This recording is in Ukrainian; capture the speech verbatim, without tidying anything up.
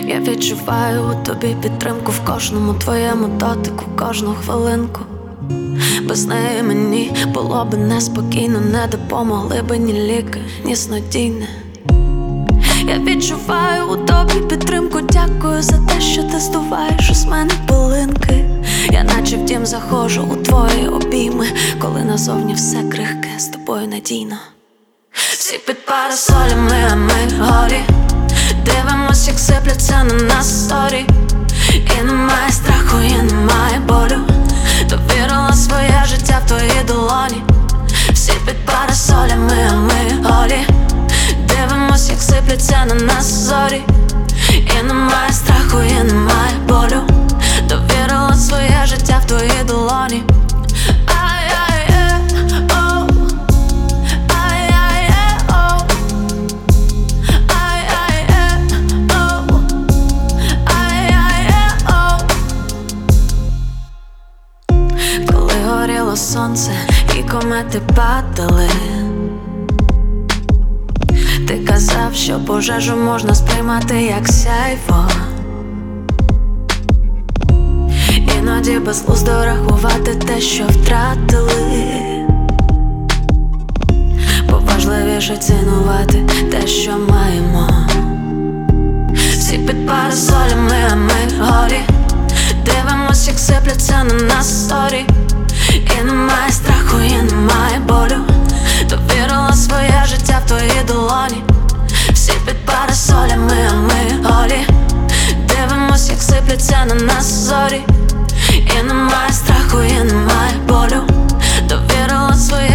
Я відчуваю у тобі підтримку в кожному твоєму дотику, кожну хвилинку. Без неї мені було би неспокійно, не допомогли би ні ліки, ні снодійне. Я відчуваю у тобі підтримку, дякую за те, що ти здуваєш із мене пилинки. Я наче в дім заходжу у твої обійми, коли назовні все крихке, з тобою надійно. Всі під парасолями, а ми горі. Дивимось, як сипляться на нас сторі. І немає страху, і немає болю. Довірила своє життя в твої долоні. Всі під парасолями, а ми голі. Дивимось, як сипляться на нас зорі. І немає страху, і немає болю. Довірила своє життя в твої долоні. Сонце і комети падали. Ти казав, що пожежу можна сприймати як сяйво. Іноді безглуздо рахувати те, що втратили. Поважливіше цінувати те, що маємо. Всі під парасолями, а ми горі. Дивимось, як сипляться на нас сторі. І немає страху, і немає болю. Довірила своє життя в твої долоні. Всі під парасолями, а ми голі. Дивимось, як сипляться на нас зорі. І немає страху, і немає болю. Довірила своє